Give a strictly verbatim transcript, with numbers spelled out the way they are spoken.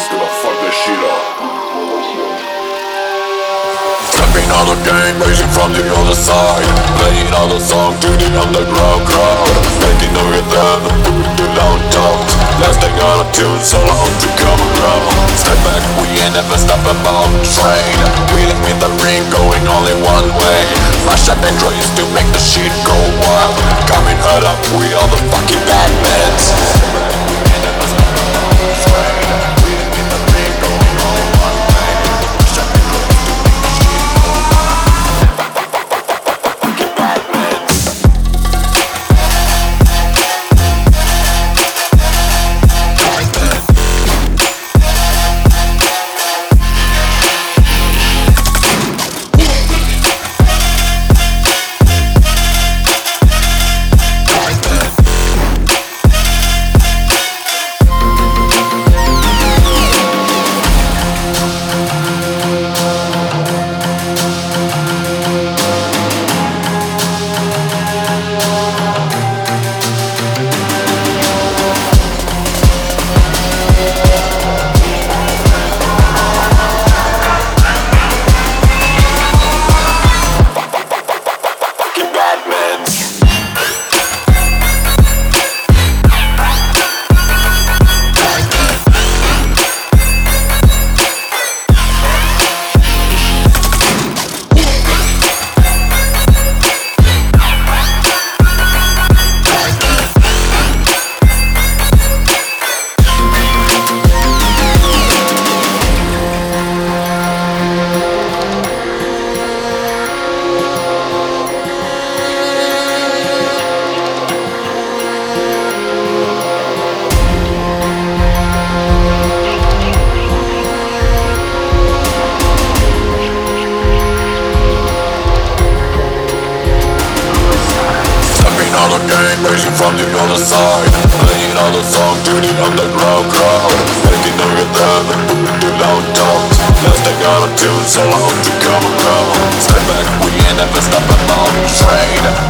is gonna fuck this shit up. Stepping on the game, racing from the other side, playing all the song to the underground crowd, making the rhythm, the loud tones, lasting on a tune so long to come around. Step back, we ain't never stop about the train, wheeling in the ring, going only one way. Flash up and used to make the shit go wild, coming hard up, we are the fucking bad men. Racing from the other side, playing all the song to the underground crowd, making the rhythm, the loud tones, lasting on a tune so long to come around. Step back, we ain't never stop about the train.